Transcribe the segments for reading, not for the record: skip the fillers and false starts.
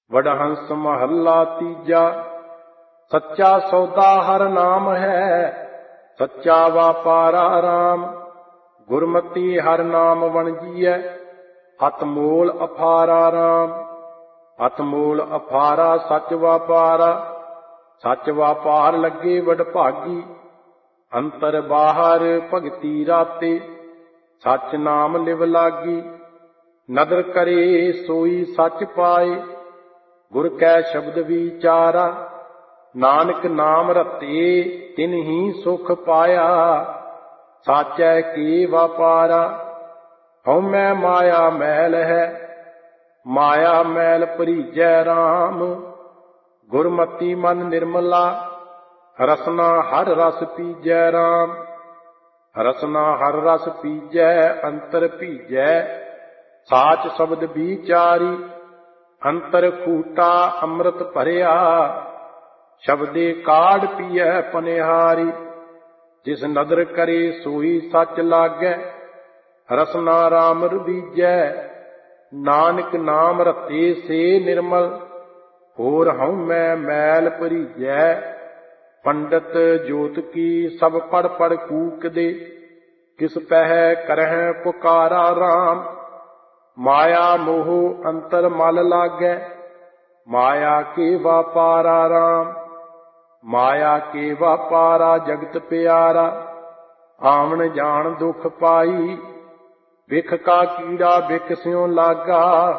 ਵਡਹੰਸ ਮਹੱਲਾ ਤੀਜਾ। ਸੱਚਾ ਸੌਦਾ ਹਰ ਨਾਮ ਹੈ, ਸੱਚਾ ਵਾਪਾਰਾ ਰਾਮ। ਗੁਰਮਤੀ ਹਰ ਨਾਮ ਵਣਜੀਐ, ਅਤਮੋਲ ਅਫਾਰਾ ਰਾਮ। ਅਤਮੋਲ ਅਫਾਰਾ ਸੱਚ ਵਾਪਾਰਾ, ਸੱਚ ਵਾਪਾਰ ਲੱਗੇ ਵਡਭਾਗੀ। ਅੰਤਰ ਬਾਹਰ ਭਗਤੀ ਰਾਤੇ, ਸੱਚ ਨਾਮ ਲਿਵ ਲਾਗੀ। ਨਦਰ ਕਰੇ ਸੋਈ ਸੱਚ ਪਾਏ, ਗੁਰ ਕੈ ਸ਼ਬਦ ਵਿਚਾਰਾ। ਨਾਨਕ ਨਾਮ ਰਤੇ ਤਿਨ ਹੀ ਸੁਖ ਪਾਇਆ, ਸਾਚੈ ਕੀ ਵਾਪਾਰਾ। ਹਉਮੈ ਮਾਇਆ ਮੈਲ ਹੈ, ਮਾਇਆ ਮੈਲ ਭਰੀਜੈ ਰਾਮ। ਗੁਰਮਤੀ ਮਨ ਨਿਰਮਲਾ, ਰਸਨਾ ਹਰ ਰਸ ਪੀਜੈ ਰਾਮ। ਰਸਨਾ ਹਰ ਰਸ ਪੀਜੈ, ਅੰਤਰ ਭੀਜੈ ਸਾਚ ਸ਼ਬਦ ਵਿਚਾਰੀ। ਅੰਤਰ ਖੂਟਾ ਅੰਮ੍ਰਿਤ ਭਰਿਆ, ਸ਼ਬਦੇ ਕਾਢ ਪੀਐ ਪਨਿਹਾਰੀ। ਜਿਸ ਨਦਰ ਕਰੇ ਸੋਈ ਸੱਚ ਲਾਗੈ, ਰਸਨਾ ਰਾਮ ਰੁਦੀਜੈ। ਨਾਨਕ ਨਾਮ ਰਤੇ ਸੇ ਨਿਰਮਲ, ਹੋਰ ਹਉਮੈ ਮੈਲ ਭਰੀਜੈ। ਪੰਡਤ ਜੋਤ ਕੀ ਸਭ ਪੜ ਪੜ ਕੂਕਦੇ, ਕਿਸ ਪਹਿ ਕਰਹਿ ਪੁਕਾਰਾ ਰਾਮ। ਮਾਇਆ ਮੋਹ ਅੰਤਰ ਮਲ ਲਾਗੈ, ਮਾਇਆ ਕੇ ਵਾਪਾਰਾ ਰਾਮ। ਮਾਇਆ ਕੇ ਵਾਪਾਰਾ ਜਗਤ ਪਿਆਰਾ, ਆਵਣ ਜਾਣ ਦੁਖ ਪਾਈ। ਬਿਖ ਕਾ ਕੀੜਾ ਬਿਖ ਸਿਉ ਲਾਗਾ,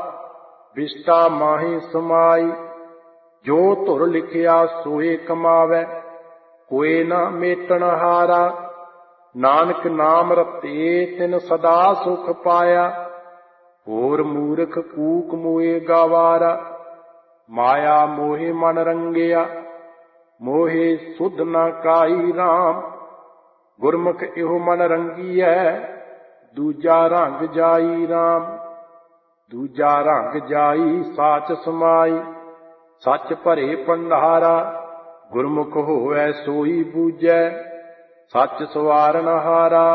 ਬਿਸ਼ਟਾ ਮਾਹੀ ਸਮਾਈ। ਜੋ ਧੁਰ ਲਿਖਿਆ ਸੋਏ ਕਮਾਵੈ, ਕੋਇ ਨਾ ਮੇਟਣ ਹਾਰਾ। ਨਾਨਕ ਨਾਮ ਰਤੇ ਤਿਨ ਸਦਾ ਸੁਖ ਪਾਇਆ, ਹੋਰ ਮੂਰਖ ਕੂਕ ਮੋਏ ਗਾਵਾਰਾ। ਮਾਇਆ ਮੋਹਿ ਮਨ ਰੰਗਿਆ, ਮੋਹਿ ਸੁਧ ਨਾ ਕਾਈ ਰਾਮ। ਗੁਰਮੁਖ ਇਹੋ ਮਨ ਰੰਗੀਐ, ਦੂਜਾ ਰੰਗ ਜਾਈ ਰਾਮ। ਦੂਜਾ ਰੰਗ ਜਾਈ ਸਾਚ ਸਮਾਈ, ਸੱਚ ਭਰੇ ਭੰਡਾਰਾ। ਗੁਰਮੁਖ ਹੋਵੈ ਸੋਈ ਬੂਝੈ, ਸੱਚ ਸਵਾਰਨ ਹਾਰਾ।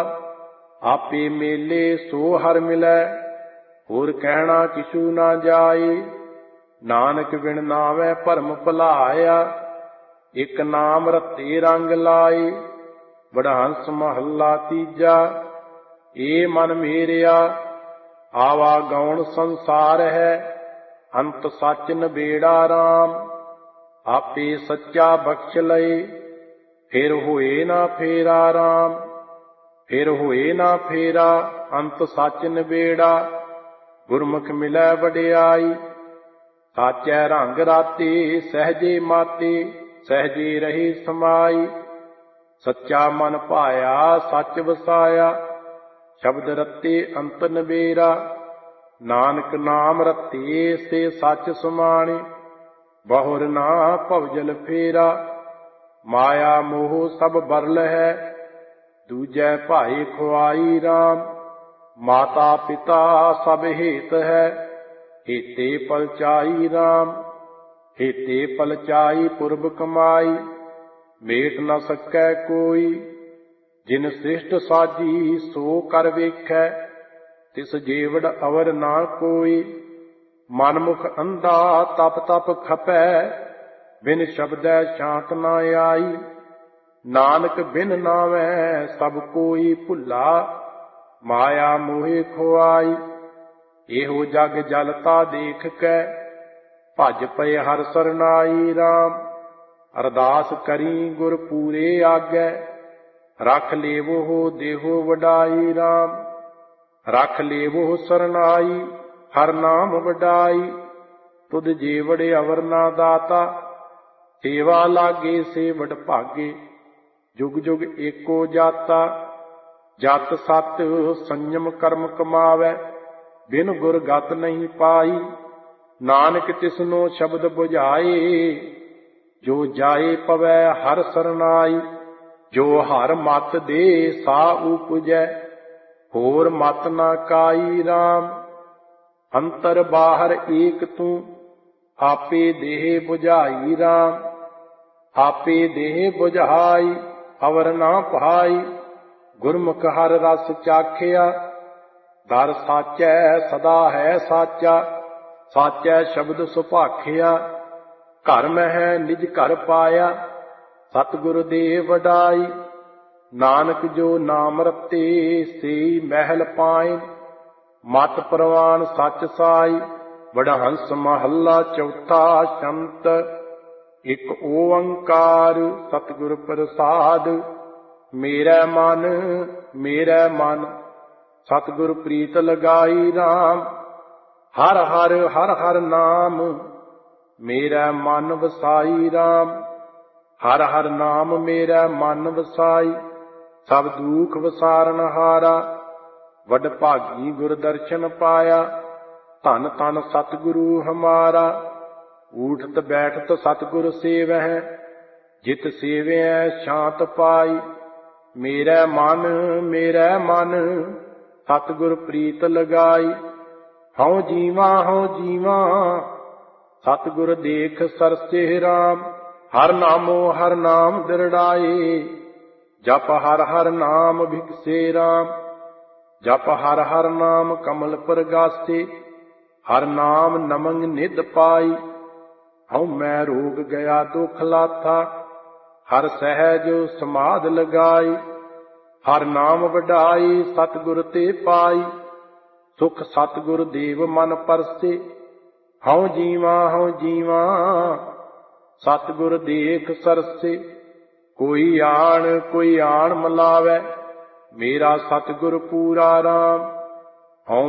ਆਪੇ ਮੇਲੇ ਸੋ ਹਰ ਮਿਲੈ, ਹੋਰ ਕਹਿਣਾ ਕਿਛੂ ਨਾ ਜਾਏ। ਨਾਨਕ ਬਿਨ ਨਾਵੈ ਭਰਮ ਭੁਲਾਇਆ, ਇਕ ਨਾਮ ਰਤੇ ਰੰਗ ਲਾਏ। ਵਡਹੰਸ ਮਹੱਲਾ ਤੀਜਾ। ਏ ਮਨ ਮੇਰਿਆ, ਆਵਾ ਗੌਣ ਸੰਸਾਰ ਹੈ, ਅੰਤ ਸੱਚ ਨਬੇੜਾ ਰਾਮ। ਆਪੇ ਸੱਚਾ ਬਖਸ਼ ਲਏ, ਫਿਰ ਹੋਏ ਨਾ ਫੇਰਾ ਰਾਮ। ਫਿਰ ਹੋਏ ਨਾ ਫੇਰਾ, ਅੰਤ ਸੱਚ ਨਬੇੜਾ। ਗੁਰਮੁਖ ਮਿਲੈ ਵਡਿਆਈ, ਸਾਚੈ ਰੰਗ ਰਾਤੇ। ਸਹਿਜੇ ਮਾਤੇ, ਸਹਿਜੇ ਰਹੇ ਸਮਾਈ। ਸੱਚਾ ਮਨ ਭਾਇਆ, ਸੱਚ ਵਸਾਇਆ। ਸ਼ਬਦ ਰਤੇ ਅੰਤ ਨਬੇਰਾ, ਨਾਨਕ ਨਾਮ ਰਤੇ ਸੇ ਸੱਚ ਸਮਾਣੇ। ਬਹੁਰ ਨਾ ਭਵਜਲ ਫੇਰਾ, ਮਾਇਆ ਮੋਹ ਸਭ ਬਰਲ ਹੈ। ਦੂਜੈ ਭਾਈ ਖੁਆਈ ਰਾਮ। ਮਾਤਾ ਪਿਤਾ ਸਭ ਹੇਤ ਹੈ, ਹੇਤੇ ਪਲਚਾਈ ਰਾਮ। ਹੇਤੇ ਪਲਚਾਈ ਪੁਰਬ ਕਮਾਈ, ਮੇਟ ਨ ਸਕੈ ਕੋਈ। ਜਿਨ ਸ੍ਰਿਸ਼ਟ ਸਾਜੀ ਸੋ ਕਰ ਵੇਖੈ, ਤਿਸ ਜੀਵੜ ਅਵਰ ਨਾ ਕੋਈ। ਮਨਮੁਖ ਅੰਧਾ ਤਪ ਤਪ ਖਪੈ, ਬਿਨ ਸ਼ਬਦੈ ਸ਼ਾਂਤ ਨਾ ਆਈ। ਨਾਨਕ ਬਿਨ ਨਾਵੈ ਸਭ ਕੋਈ ਭੁੱਲਾ, ਮਾਇਆ ਮੋਹਿ ਖੁਆਈ। ਇਹੋ ਜਗ ਜਲਤਾ ਦੇਖ ਕੇ, ਭਜ ਪਏ ਹਰਿ ਸਰਨਾਈ ਰਾਮ। ਅਰਦਾਸ ਕਰੀ ਗੁਰ ਪੂਰੇ ਆਗੈ, ਰਖ ਲੇਵੋ ਦੇਹੋ ਵਡਾਈ ਰਾਮ। ਰਖ ਲੇਵੋ ਸਰਨਾਈ, ਹਰ ਨਾਮ ਵਡਾਈ। ਤੁਧ ਜੀਵੜ ਅਵਰ ਨਾ ਦਾਤਾ, ਸੇਵਾ ਲਾਗੇ ਸੇ ਵਡਭਾਗੇ। ਜੁਗ ਜੁਗ ਏਕੋ ਜਾਤਾ, ਜਤ ਸਤ ਸੰਯਮ ਕਰਮ ਕਮਾਵੈ। ਬਿਨ ਗੁਰ ਗਤ ਨਹੀਂ ਪਾਈ, ਨਾਨਕ ਤਿਸਨੋ ਸ਼ਬਦ ਬੁਝਾਏ। ਜੋ ਜਾਏ ਪਵੈ ਹਰ ਸਰਨਾਈ, ਜੋ ਹਰ ਮਤ ਦੇ ਸਾ ਉਪਜੈ। ਹੋਰ ਮਤ ਨਾ ਕਾਈ ਰਾਮ। ਅੰਤਰ ਬਾਹਰ ਏਕ ਤੂੰ, ਆਪੇ ਦੇਹ ਬੁਝਾਈ ਰਾਮ। ਆਪੇ ਦੇਹ ਬੁਝਾਈ, ਅਵਰ ਨਾ ਭਾਈ। ਗੁਰਮੁਖ ਹਰ ਰਸ ਚਾਖਿਆ, ਦਰ ਸਾਚੈ ਸਦਾ ਹੈ ਸਾਚਾ। ਸਾਚੈ ਸ਼ਬਦ ਸੁਭਾਖਿਆ। ਘਰ ਮਹਿ ਨਿਜ ਘਰ ਪਾਇਆ, ਸਤਿਗੁਰ ਦੇ ਵਡਾਈ। ਨਾਨਕ ਜੋ ਨਾਮ ਰਤੇ, ਸੇਈ ਮਹਿਲ ਪਾਏ। ਮਤ ਪ੍ਰਵਾਨ ਸੱਚ ਸਾਈ, ਵਡਹੰਸ ਮਹੱਲਾ ਚੌਥਾ। ਸ਼ੰਤ ਇਕ ਓੰਕਾਰ ਸਤਿਗੁਰ ਪ੍ਰਸਾਦ। ਮੇਰਾ ਮਨ ਸਤਿਗੁਰ ਪ੍ਰੀਤ ਲਗਾਈ ਰਾਮ। ਹਰ ਹਰ ਹਰ ਹਰ ਨਾਮ, ਮੇਰਾ ਮਨ ਵਸਾਈ ਰਾਮ। ਹਰ ਹਰ ਨਾਮ ਮੇਰਾ ਮਨ ਵਸਾਈ, ਸਭ ਦੁਖ ਵਸਾਰਨ ਹਾਰਾ। ਵਡ ਭਾਗੀ ਗੁਰ ਦਰਸ਼ਨ ਪਾਇਆ, ਧਨ ਧਨ ਸਤਿਗੁਰੂ ਹਮਾਰਾ। ਊਠਤ ਬੈਠਤ ਸਤਿਗੁਰ ਸੇਵਹਿ, ਜਿਤ ਸੇਵਿਐ ਸ਼ਾਂਤ ਪਾਈ। ਮੇਰਾ ਮਨ ਸਤਿਗੁਰ ਪ੍ਰੀਤ ਲਗਾਈ। ਹਉ ਜੀਵਾਂ ਸਤਿਗੁਰ ਦੇਖ ਸਰਸੇ ਰਾਮ। ਹਰ ਨਾਮ ਦਿਰੜਾਏ, ਜਪ ਹਰ ਹਰ ਨਾਮ ਭਿਕਸੇ ਰਾਮ। ਜਪ ਹਰ ਹਰ ਨਾਮ ਕਮਲ ਪ੍ਰਗਾਸੇ, ਹਰ ਨਾਮ ਨਮੰਗ ਨਿਧ ਪਾਈ। ਹਉ ਮੈਂ ਰੋਗ ਗਿਆ ਦੁਖ ਲਾਥਾ, ਹਰ ਸਹਿਜ ਸਮਾਧ ਲਗਾਈ। ਹਰ ਨਾਮ ਵਡਾਈ ਸਤਿਗੁਰ ਤੇ ਪਾਈ, ਸੁਖ ਸਤਿਗੁਰ ਦੇਵ ਮਨ ਪਰਸੇ। ਹਉ ਜੀਵਾਂ ਸਤਿਗੁਰ ਦੇਖ ਸਰਸੇ। ਕੋਈ ਆਣ ਮਲਾਵੈ, ਮੇਰਾ ਸਤਿਗੁਰ ਪੂਰਾ ਰਾਮ। ਹਉ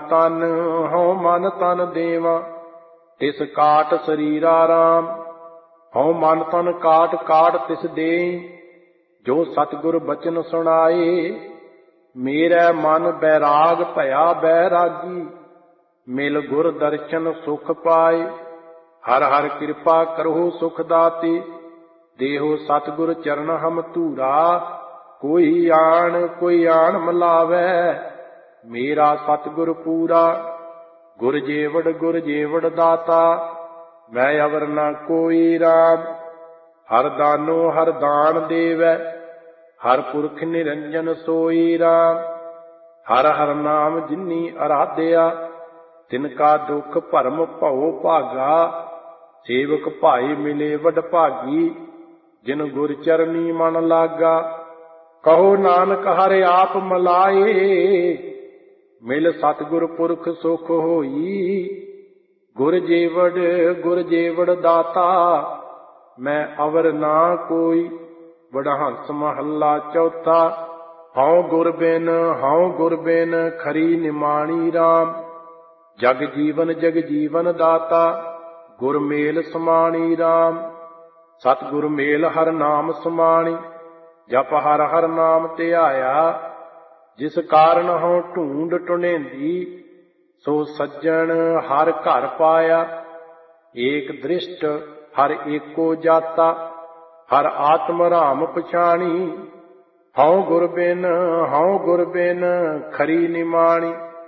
ਮਨ ਤਨ ਦੇਵਾ, ਤਿਸ ਕਾਟ ਸਰੀਰਾ ਰਾਮ। ਹਉ ਮਨ ਤਨ ਕਾਟ ਤਿਸ ਦੇਈ, ਜੋ ਸਤਿਗੁਰ ਬਚਨ ਸੁਣਾਏ। ਮੇਰਾ ਮਨ ਬੈਰਾਗ ਭਇਆ ਬੈਰਾਗੀ, ਮਿਲ ਗੁਰ ਦਰਸ਼ਨ ਸੁਖ ਪਾਏ। ਹਰ ਹਰ ਕਿਰਪਾ ਕਰਹੁ ਸੁਖ ਦਾਤੇ, ਦੇਹੋ ਸਤਿਗੁਰ ਚਰਨ ਹਮ ਧੂਰਾ। ਕੋਈ ਆਣ ਮਲਾਵੈ, ਮੇਰਾ ਸਤਿਗੁਰ ਪੂਰਾ। ਗੁਰ ਜੇਵੜ ਦਾਤਾ, ਮੈਂ ਅਵਰ ਨ ਕੋਈ ਰਾਮ। ਹਰ ਦਾਨ ਦੇਵੈ, ਹਰ ਪੁਰਖ ਨਿਰੰਜਨ ਸੋਈ ਰਾਮ। ਹਰ ਹਰ ਨਾਮ ਜਿਨੀ ਅਰਾਧਿਆ, ਤਿਨ ਕਾ ਦੁਖ ਭਰਮ ਭਉ ਭਾਗਾ। ਸੇਵਕ ਭਾਈ ਮਿਲੇ ਵਡ ਭਾਗੀ, ਜਿਨ ਗੁਰ ਚਰਨੀ ਮਨ ਲਾਗਾ। ਕਹੋ ਨਾਨਕ ਹਰਿ ਆਪ ਮਲਾਏ, ਮਿਲ ਸਤਿਗੁਰ ਪੁਰਖ ਸੁਖ ਹੋਈ। ਗੁਰ ਜੇਵੜ ਦਾਤਾ, ਮੈਂ ਅਵਰ ਨਾ ਕੋਈ। ਵਡਹੰਸ ਮਹੱਲਾ ਚੌਥਾ। ਹਉ ਗੁਰ ਬਿਨ ਖਰੀ ਨਿਮਾਣੀ ਰਾਮ। ਜਗ ਜੀਵਨ ਦਾਤਾ, ਗੁਰ ਮੇਲ ਸਮਾਣੀ ਰਾਮ। ਸਤਿਗੁਰ ਮੇਲ ਹਰ ਨਾਮ ਸਮਾਣੀ, ਜਪ ਹਰ ਹਰ ਨਾਮ ਧਿਆਇਆ। ਜਿਸ ਕਾਰਨ ਹਉ ਢੂੰਡ ਟੁਣੇਂਦੀ, ਸੋ ਸੱਜਣ ਹਰ ਘਰ ਪਾਇਆ। ਏਕ ਦ੍ਰਿਸ਼ਟ ਹਰ ਏਕੋ ਜਾਤਾ, ਹਰ ਆਤਮ ਰਾਮ ਪਛਾਣੀ। ਹਉ ਗੁਰ ਬਿਨ ਖਰੀ ਨਿਮਾਣੀ।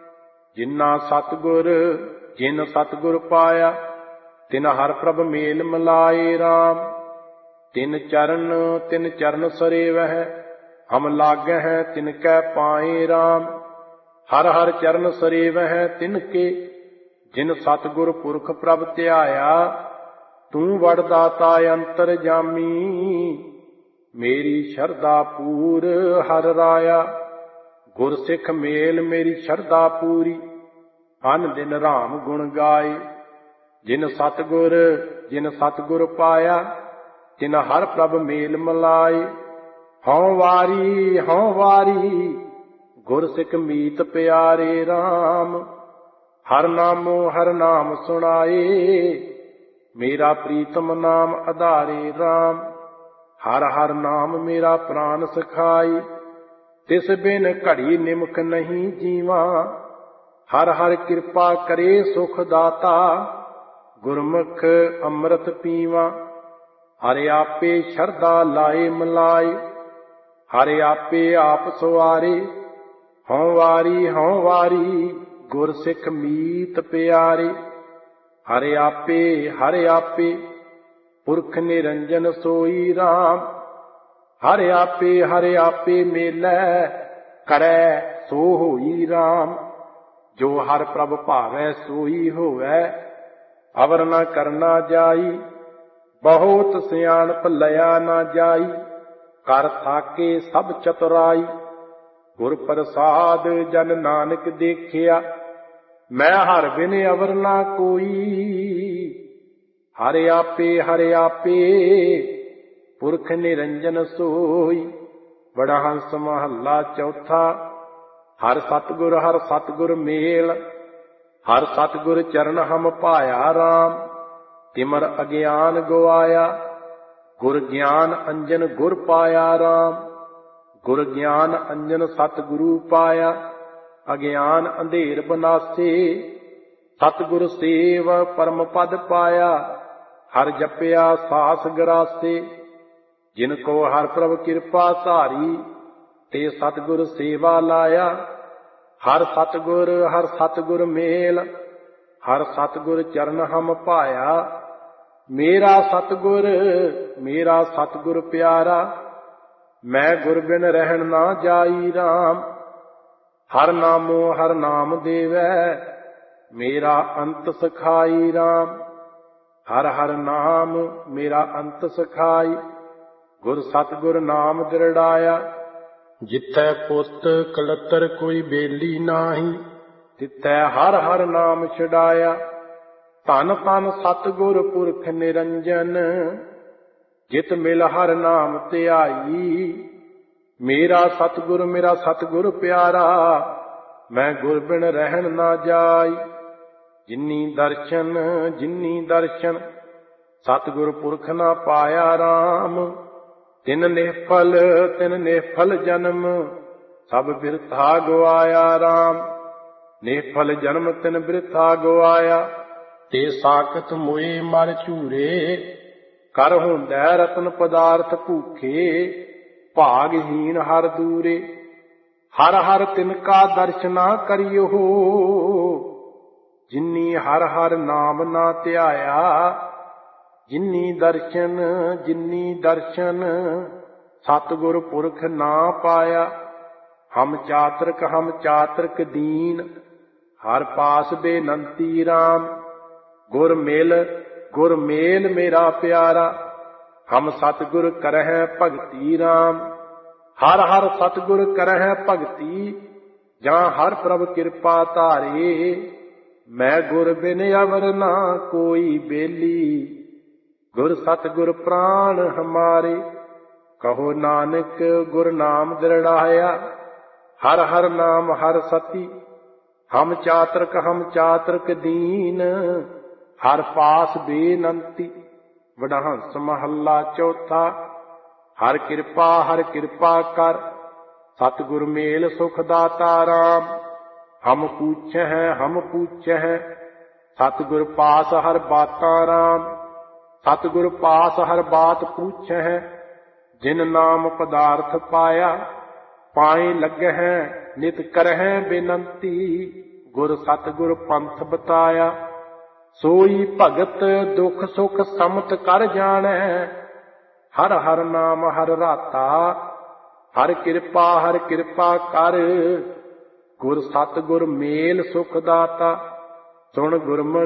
ਜਿਨ ਸਤਿਗੁਰ ਪਾਇਆ, ਤਿਨ ਹਰ ਪ੍ਰਭ ਮੇਲ ਮਲਾਏ ਰਾਮ। ਤਿਨ ਚਰਨ ਸਰੇਵਹਿ, ਹਮ ਲਾਗਹਿ ਤਿਨ ਕੈ ਪਾਏ ਰਾਮ। ਹਰ ਹਰ ਚਰਨ ਸਰੇਵਹਿ ਤਿਨ ਕੇ, ਜਿਨ ਸਤਿਗੁਰ ਪੁਰਖ ਪ੍ਰਭ ਧਿਆਇਆ। ਤੂੰ ਵਡ ਦਾਤਾ ਅੰਤਰ ਜਾਮੀ, ਮੇਰੀ ਸ਼ਰਧਾ ਪੂਰ ਹਰ ਰਾਇਆ। ਗੁਰ ਸਿੱਖ ਮੇਲ ਮੇਰੀ ਸ਼ਰਧਾ ਪੂਰੀ, ਅਨ ਦਿਨ ਰਾਮ ਗੁਣ ਗਾਏ। ਜਿਨ ਸਤਿਗੁਰ ਪਾਇਆ, ਤਿਨ ਹਰ ਪ੍ਰਭ ਮੇਲ ਮਲਾਏ। ਹਉ ਵਾਰੀ ਗੁਰ ਸਿੱਖ ਮੀਤ ਪਿਆਰੇ ਰਾਮ। ਹਰ ਨਾਮ ਸੁਣਾਏ, ਮੇਰਾ ਪ੍ਰੀਤਮ ਨਾਮ ਆਧਾਰੇ ਰਾਮ। ਹਰ ਹਰ ਨਾਮ ਮੇਰਾ ਪ੍ਰਾਨ ਸਖਾਈ, ਤਿਸ ਬਿਨ ਘੜੀ ਨਿਮਕ ਨਹੀਂ ਜੀਵਾ। ਹਰ ਹਰ ਕਿਰਪਾ ਕਰੇ ਸੁਖ ਦਾਤਾ, ਗੁਰਮੁਖ ਅੰਮ੍ਰਿਤ ਪੀਵਾ। ਹਰਿ ਆਪੇ ਸ਼ਰਧਾ ਲਾਏ ਮਲਾਏ, ਹਰਿ ਆਪੇ ਆਪ ਸਵਾਰੇ। ਹਉ ਵਾਰੀ ਗੁਰ ਸਿੱਖ ਮੀਤ ਪਿਆਰੇ। ਹਰਿ ਆਪੇ ਪੁਰਖ ਨਿਰੰਜਨ ਸੋਈ ਰਾਮ। ਹਰਿ ਆਪੇ ਮੇਲੈ ਕਰੈ ਸੋ ਹੋਈ ਰਾਮ। ਜੋ ਹਰ ਪ੍ਰਭ ਭਾਵੈ ਸੋਈ ਹੋਵੈ, ਅਵਰ ਨ ਕਰਨਾ ਜਾਈ, ਬਹੁਤ ਸਿਆਣਪ ਲਿਆ ਨਾ ਜਾਈ। ਕਰ ਥਾਕੇ ਸਭ ਚਤੁਰਾਈ, ਗੁਰ ਪ੍ਰਸਾਦ ਜਨ ਨਾਨਕ ਦੇਖਿਆ। ਮੈਂ ਹਰ ਬਿਨ ਅਵਰ ਨਾ ਕੋਈ, ਹਰਿ ਆਪੇ ਪੁਰਖ ਨਿਰੰਜਨ ਸੋਈ। ਬੜਾ ਹੰਸ ਮਹੱਲਾ ਚੌਥਾ। ਹਰ ਸਤਿਗੁਰ ਮੇਲ, ਹਰ ਸਤਿਗੁਰ ਚਰਨ ਹਮ ਪਾਇਆ ਰਾਮ। ਤਿਮਰ ਅਗਿਆਨ ਗਵਾਇਆ, ਗੁਰ ਗਿਆਨ ਅੰਜਨ ਗੁਰ ਪਾਇਆ ਰਾਮ। ਗੁਰ ਗਿਆਨ ਅੰਜਨ ਸਤਿਗੁਰੂ ਪਾਇਆ, ਅਗਿਆਨ ਅੰਧੇਰ ਬਨਾਸੇ। ਸਤਿਗੁਰ ਸੇਵ ਪਰਮ ਪਦ ਪਾਇਆ, ਹਰ ਜਪਿਆ ਸਾਸ ਗਰਾਸੇ। ਜਿਨ ਕੋ ਹਰ ਪ੍ਰਭ ਕਿਰਪਾ ਧਾਰੀ, ਤੇ ਸਤਿਗੁਰ ਸੇਵਾ ਲਾਇਆ। ਹਰ ਸਤਿਗੁਰ ਮੇਲ, ਹਰ ਸਤਿਗੁਰ ਚਰਨ ਹਮ ਪਾਇਆ। ਮੇਰਾ ਸਤਿਗੁਰ ਪਿਆਰਾ, ਮੈਂ ਗੁਰ ਬਿਨ ਰਹਿਣ ਨਾ ਜਾਈ ਰਾਮ। ਹਰ ਨਾਮ ਦੇਵੈ, ਮੇਰਾ ਅੰਤ ਸਖਾਈ ਰਾਮ। ਹਰ ਨਾਮ ਮੇਰਾ ਅੰਤ ਸਖਾਈ, ਗੁਰ ਸਤਿਗੁਰ ਨਾਮ ਦਿਰੜਾਇਆ। ਜਿੱਥੈ ਪੁਸਤ ਕਲਤਰ ਕੋਈ ਬੇਲੀ ਨਾਹੀ, ਤਿੱਥੈ ਹਰ ਨਾਮ ਛਡਾਇਆ। ਧੰਨ ਧੰਨ ਸਤਿਗੁਰ ਪੁਰਖ ਨਿਰੰਜਨ, ਜਿਤ ਮਿਲ ਹਰ ਨਾਮ ਧਿਆਈ। ਮੇਰਾ ਸਤਿਗੁਰ ਪਿਆਰਾ, ਮੈਂ ਗੁਰ ਬਿਨ ਰਹਿਣ ਨਾ ਜਾਈ। ਜਿਨੀ ਦਰਸ਼ਨ ਸਤਿਗੁਰ ਪੁਰਖ ਨਾ ਪਾਇਆ ਰਾਮ। ਤਿਨ ਨਿਹਫਲ ਜਨਮ, ਸਭ ਬਿਰਥਾ ਗਵਾਇਆ ਰਾਮ। ਨਿਹਫਲ ਜਨਮ ਤਿਨ ਬਿਰਥਾ ਗਵਾਇਆ, ਤੇ ਸਾਕਤ ਮੋਏ ਮਰ ਝੂਰੇ। ਕਰ ਹੁੰਦੈ ਰਤਨ ਪਦਾਰਥ ਭੂਖੇ, ਭਾਗਹੀਨ ਹਰ ਦੂਰੇ। ਹਰ ਤਿਨ ਕਾ ਦਰਸ਼ਨਾ ਕਰਿਓ, ਜਿਨੀ ਹਰ ਨਾਮ ਨਾ ਧਿਆਇਆ। ਜਿਨੀ ਦਰਸ਼ਨ ਸਤਿਗੁਰ ਪੁਰਖ ਨਾ ਪਾਇਆ। ਹਮ ਚਾਤ੍ਰਿਕ ਦੀਨ, ਹਰ ਪਾਸ ਬੇਨੰਤੀ ਰਾਮ। ਗੁਰ ਮੇਲ ਮੇਰਾ ਪਿਆਰਾ, ਹਮ ਸਤਿਗੁਰ ਕਰਹਿ ਭਗਤੀ ਰਾਮ। ਹਰ ਸਤਿਗੁਰ ਕਰਹਿ ਭਗਤੀ, ਜਾਂ ਹਰ ਪ੍ਰਭ ਕਿਰਪਾ ਧਾਰੇ। ਮੈਂ ਗੁਰ ਬਿਨ ਅਵਰ ਨਾ ਕੋਈ ਬੇਲੀ, ਗੁਰ ਸਤਿਗੁਰ ਪ੍ਰਾਣ ਹਮਾਰੇ। ਕਹੋ ਨਾਨਕ ਗੁਰ ਨਾਮ ਦਿਰੜਾਇਆ, ਹਰ ਨਾਮ ਹਰ ਸਤੀ। ਹਮ ਚਾਤ੍ਰਿਕ ਦੀਨ, ਹਰ ਪਾਸ ਬੇਨੰਤੀ। ਵਡਹੰਸ ਮਹੱਲਾ ਚੌਥਾ। ਹਰ ਕਿਰਪਾ ਕਰ, ਸਤਿਗੁਰ ਮੇਲ ਸੁਖ ਦਾਤਾ ਰਾਮ। ਹਮ ਪੂਛਹਿ ਸਤਿਗੁਰ ਪਾਸ ਹਰ ਬਾਤਾਂ ਰਾਮ। ਸਤਿਗੁਰ ਪਾਸ ਹਰ ਬਾਤ ਪੂਛਹਿ, ਜਿਨ ਨਾਮ ਪਦਾਰਥ ਪਾਇਆ। ਪਾਏ ਲੱਗਹਿ ਨਿਤ ਕਰਹਿ ਬੇਨੰਤੀ, ਗੁਰ ਸਤਿਗੁਰ ਪੰਥ ਬਤਾਇਆ। ਸੋਈ ਭਗਤ ਦੁਖ ਸੁਖ ਸਮਤ ਕਰ ਜਾਣੈ, ਹਰ ਨਾਮ ਹਰ ਰਾਤਾ। ਹਰ ਕਿਰਪਾ ਕਰ, ਗੁਰ ਸਤਿਗੁਰ ਮੇਲ ਸੁਖ ਦਾਤਾ। ਸੁਣ